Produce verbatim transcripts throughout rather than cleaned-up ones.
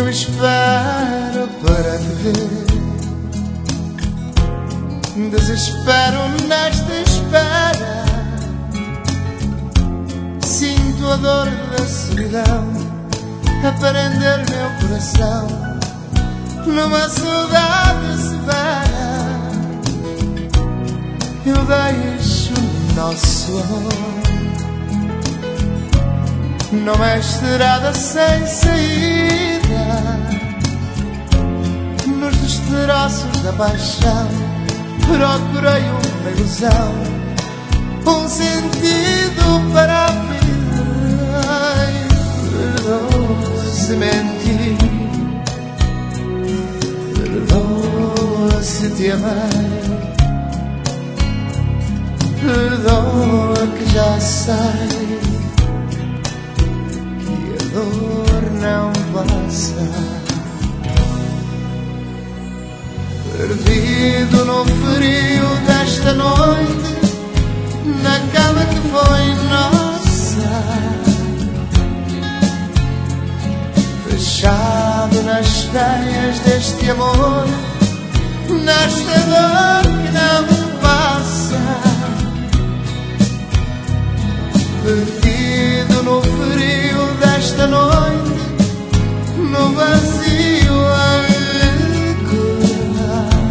espero para te ver, desespero nesta espera, sinto a dor da solidão a prender meu coração numa saudade severa. Eu deixo o nosso amor numa estrada sem saída, nos destroços da paixão procurei uma ilusão, um sentido para a vida. Ai, perdoa se menti, perdoa se te amei, perdoa que já sei que a dor não passa. Perdido no frio desta noite, na cama que foi nossa, fechado nas teias deste amor, nesta dor que não passa. Perdido no frio desta noite, no vazio a recordar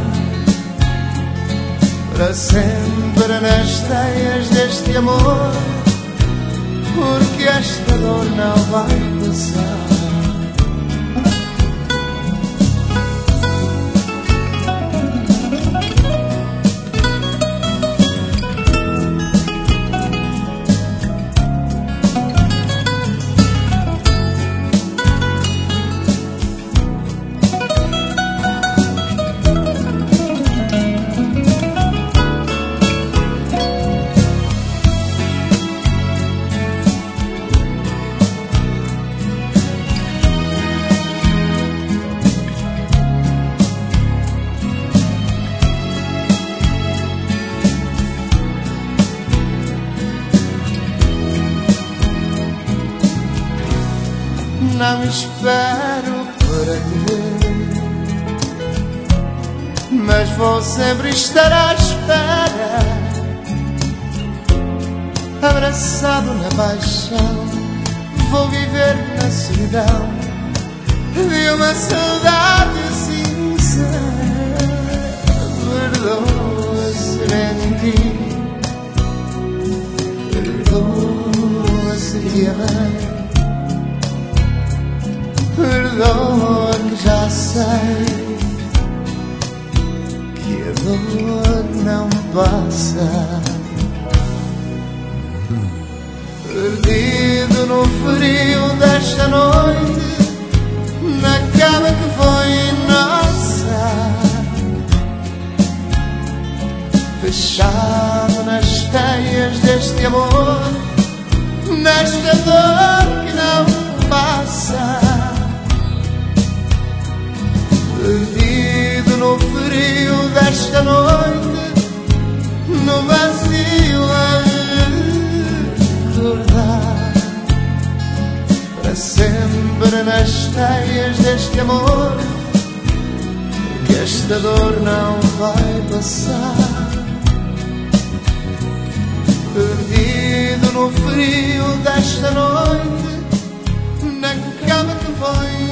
para sempre nas teias deste amor, porque esta dor não vai passar. Não espero para te ver, mas vou sempre estar à espera, abraçado na paixão, vou viver na solidão de uma saudade sincera. Perdoa se menti, perdoa se te amei, perdoa que já sei que a dor não passa. Perdido no frio desta noite, na cama que foi nossa, fechado nas teias deste amor, nesta dor que não passa. Perdido no frio desta noite, no vazio a recordar para sempre nas teias deste amor, que esta dor não vai passar. Perdido no frio desta noite, na cama que foi